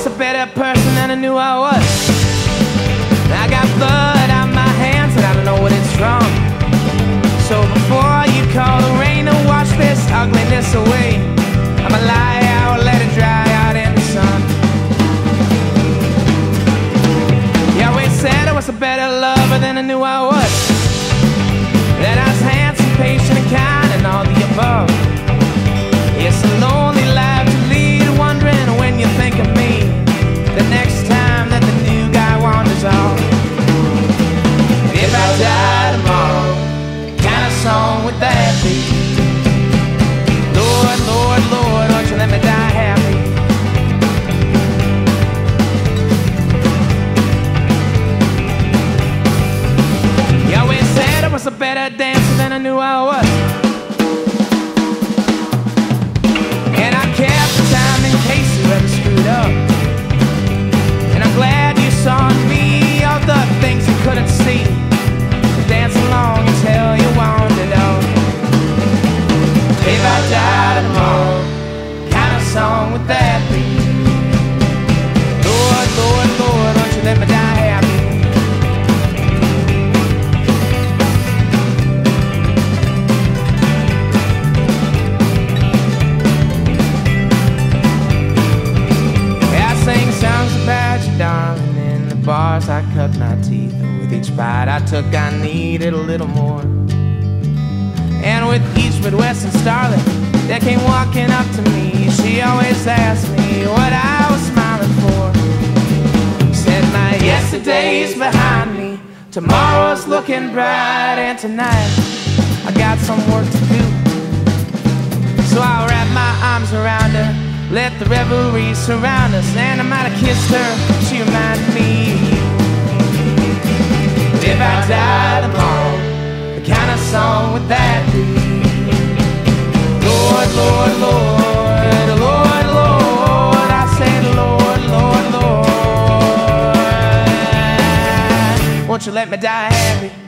was a better person than I knew I was. I got blood on my hands and I don't know what it's from. So before you call the rain to wash this ugliness away, I'ma lie out, let it dry out in the sun. Yahweh said I was a better lover than I knew I was, that I was handsome, patient and kind and all the above. It's a lonely life to lead, wondering when you think of me the next time that the new guy wanders off. If I die tomorrow, what kind of song would that be? Lord, Lord, Lord, won't you let me die happy? Yahweh said I was a better dancer than I knew I was, and I kept the time in case you ever screwed up. And I'm glad you saw in me all the things you couldn't see. Dance along until you wandered off. If I died tomorrow, what kind of song would that be? Lord, Lord, Lord, won't you let me die happy? I sing songs about you, darling, in the bars I cut my teeth. With each bite I took, I needed a little more. And with each Midwestern starlet that came walking up to me, she always asked me what I was smiling for. Said my yesterday's behind me, tomorrow's looking bright, and tonight I got some work to do. So I'll wrap my arms around her, let the revelry surround us, and I might have kissed her, she reminded me of you. If I die tomorrow, what kind of song would that be? Lord, Lord, Lord, Lord, Lord, I said Lord, Lord, Lord, won't you let me die happy?